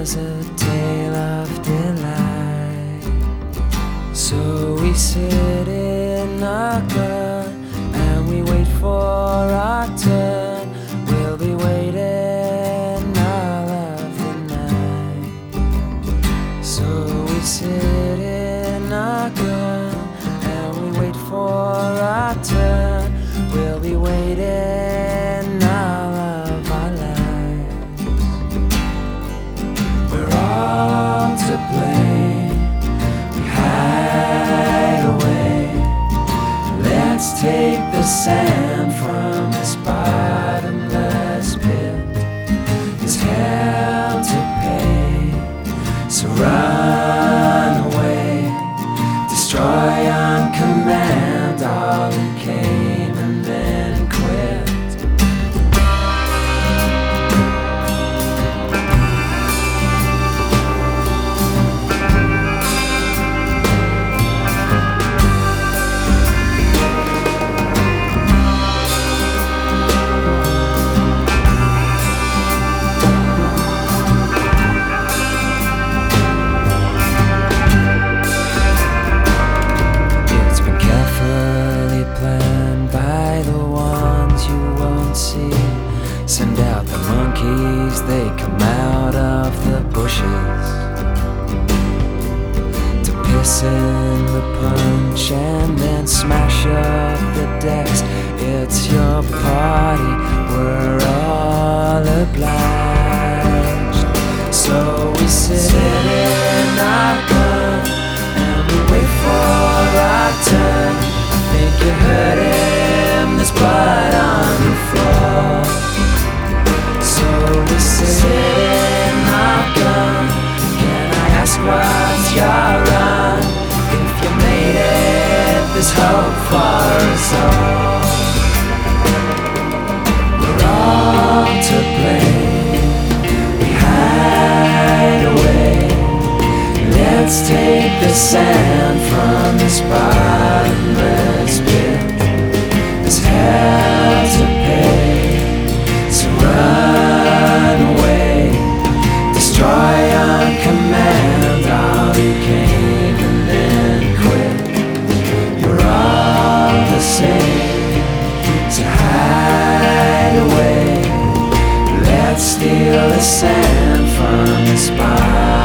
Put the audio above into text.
was a tale of delight. So we sit in our gun and we wait for our turn. We'll be waiting all of the night. So we sit in our gun and we wait for our turn. We'll be waiting all of our lives. We're all to blame. We hide away. Let's take the sand from this bottomless pit. There's hell to pay, so run away. Destroy on command all who came and then quit. Planned by the ones you won't see. Send out the monkeys, they come out of the bushes to piss in the punch and then smash up the decks. It's your party, we're all obliged. So we sit in our gun and we wait for our turn. Think you heard him, there's blood on the floor. So we sit in our gun. Can I ask what's your run? If you made it, there's hope for us all. We're all to blame. We hide away. Let's take the sand from this bottomless pit. There's hell to pay, so run away. Destroy on command all who came and then quit. You're all the same, so hide away. Let's steal the sand from the spot.